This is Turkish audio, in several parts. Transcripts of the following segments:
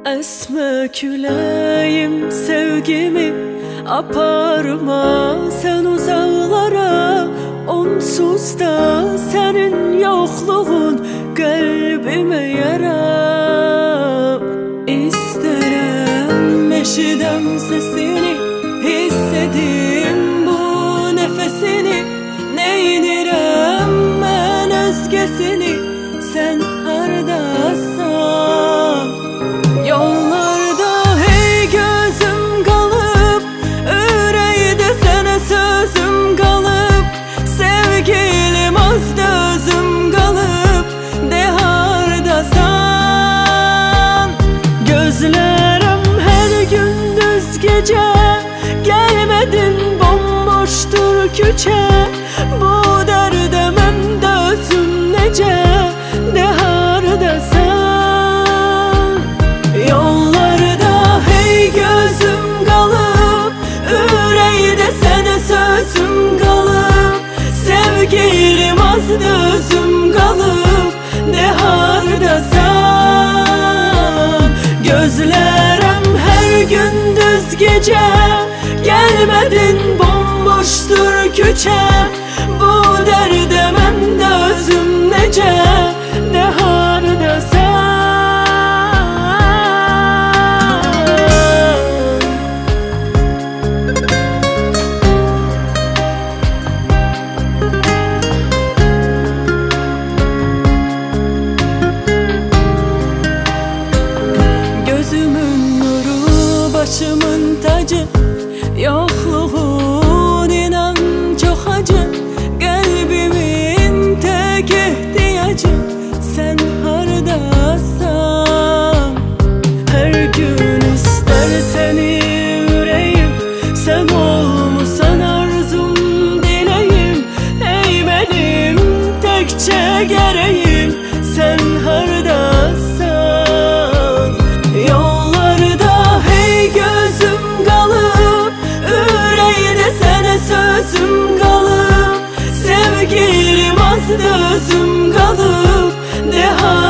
Esme küləyim sevgimi aparma sen uzaqlara. Onsuz da senin yokluğun kalbime yara. İsterim eşidem sesini, hissedim bu nefesini. Neynirem ben özgesini, sen hardasan. Yollarda hey gözüm kalıp, yüreğde sana sözüm kalıp. Sevgilim azda özüm kalıp, de hardasan. Gözlerim her gündüz gece, gelmedin bomboştur küçe. Bu derde mende özüm nece, de hardasan. Yollarda hey gözüm kalıp, yüreğde sana sözüm kalıp. Sevgilim azdı özüm kalıp, de hardasan. Gözlerim her gündüz gece, gelmedin bomboştur küçe. Bu derde mende özüm nece, de hardasan. Gözümün nuru, başımın tacı. Yokluğun inan çok acı. Kalbimin tek ihtiyacı, sen hardasan. Her gün ister seni yüreğim, sen olmuşsan arzum dileğim. Ey benim tekçe gereğim, sen hardasan. Yollarda hey gözüm kalıp, yüreğde sana sözüm kalıp. Sevgilim azdı özüm kalıp, de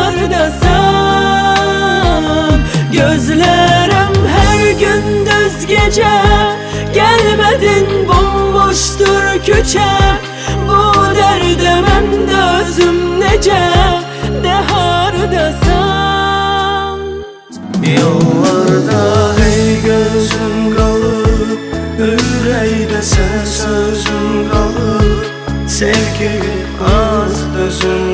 hardasan. Gözlerim her gündüz gece, gelmedin bomboştur küçe. Bu derde mende özüm nece, de hardasan. Yollarda hey gözüm kalıp, yüreğde sen sözüm kalıp. Sevgi az özüm